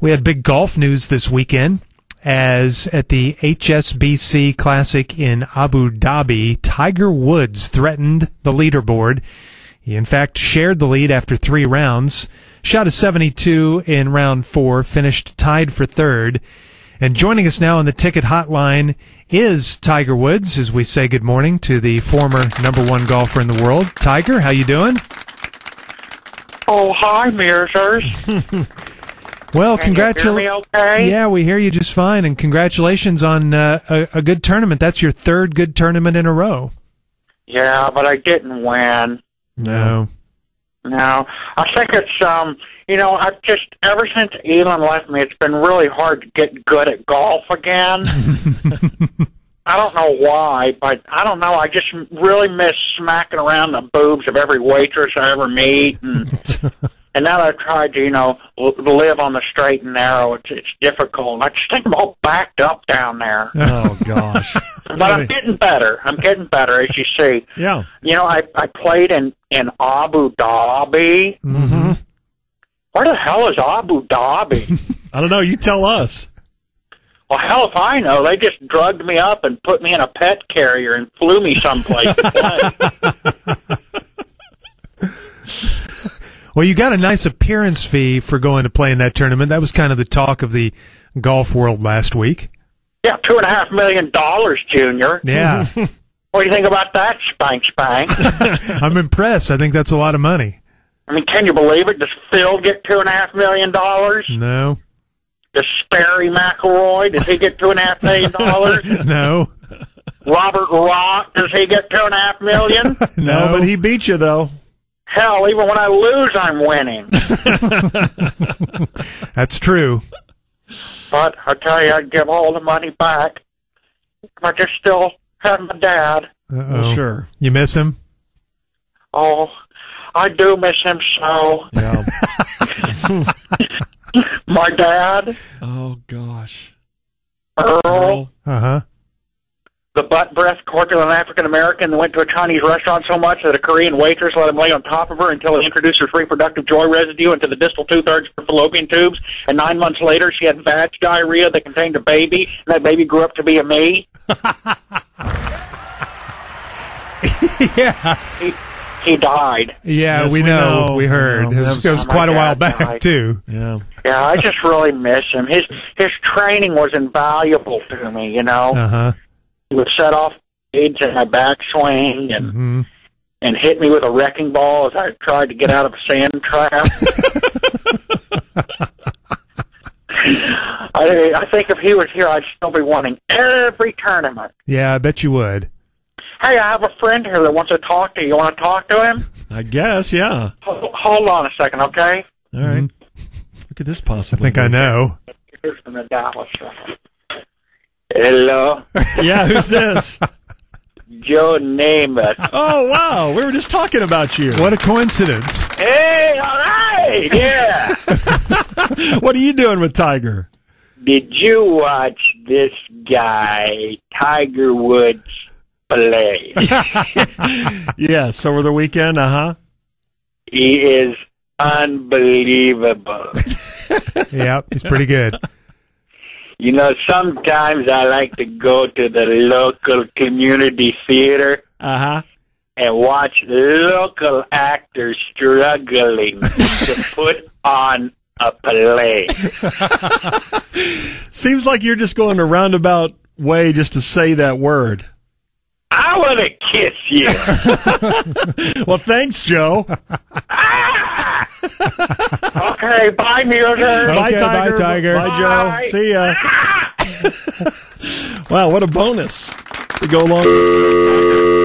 We had big golf news this weekend, as at the HSBC Classic in Abu Dhabi, Tiger Woods threatened the leaderboard. He, in fact, shared the lead after 3 rounds, shot a 72 in round 4, finished tied for third. And joining us now on the ticket hotline is Tiger Woods, as we say good morning to the former number 1 golfer in the world. Tiger, how you doing? Oh, hi, Mearsers. Well, congratulations. Hear me okay? Yeah, we hear you just fine, and congratulations on a good tournament. That's your 3rd good tournament in a row. Yeah, but I didn't win. No. I think it's, I've just, ever since Elon left me, it's been really hard to get good at golf again. I don't know why, but I don't know. I just really miss smacking around the boobs of every waitress I ever meet. And now that I've tried to, live on the straight and narrow, it's difficult. I just think I'm all backed up down there. Oh, gosh. But I'm getting better. As you see. Yeah. I played in Abu Dhabi. Mm-hmm. Where the hell is Abu Dhabi? I don't know. You tell us. Well, hell if I know. They just drugged me up and put me in a pet carrier and flew me someplace to play. Well, you got a nice appearance fee for going to play in that tournament. That was kind of the talk of the golf world last week. Yeah, $2.5 million, Junior. Yeah. What do you think about that, spank? I'm impressed. I think that's a lot of money. I mean, can you believe it? Does Phil get $2.5 million? No. Does Sperry McElroy, does he get $2.5 million? No. Robert Rock, does he get $2.5 million? No, but he beat you, though. Hell, even when I lose, I'm winning. That's true. But I tell you, I'd give all the money back if I just still had my dad. Uh-oh. Well, sure. You miss him? Oh, I do miss him so. Yeah. My dad. Oh, gosh. Earl. Uh-huh. The butt breath, corpulent African-American that went to a Chinese restaurant so much that a Korean waitress let him lay on top of her until he introduced her reproductive joy residue into the distal two-thirds of her fallopian tubes, and 9 months later she had vag diarrhea that contained a baby, and that baby grew up to be a me. Yeah. He died. Yeah, Yes, we know. We heard. We know. It was quite a while back, died. too. Yeah. Yeah, I just really miss him. His training was invaluable to me, Uh-huh. He would set off aids in my backswing and hit me with a wrecking ball as I tried to get out of a sand trap. I think if he was here, I'd still be winning every tournament. Yeah, I bet you would. Hey, I have a friend here that wants to talk to you. You want to talk to him? I guess, yeah. Hold on a second, okay? All right. Look at this I possibly. think I know. Here's from the Dallas. Hello? Yeah, who's this? Joe Namath. Oh, wow. We were just talking about you. What a coincidence. Hey, all right, yeah. What are you doing with Tiger? Did you watch this guy, Tiger Woods, play? Yes, over the weekend, uh-huh. He is unbelievable. Yeah, he's pretty good. Sometimes I like to go to the local community theater Uh-huh. and watch local actors struggling to put on a play. Seems like you're just going a roundabout way just to say that word. I want to kiss you. Well, thanks, Joe. Okay, bye, Mueller. Bye, Okay, Tiger. bye, Tiger. Bye, Joe. Bye. See ya. Wow, what a bonus to go along with Tiger.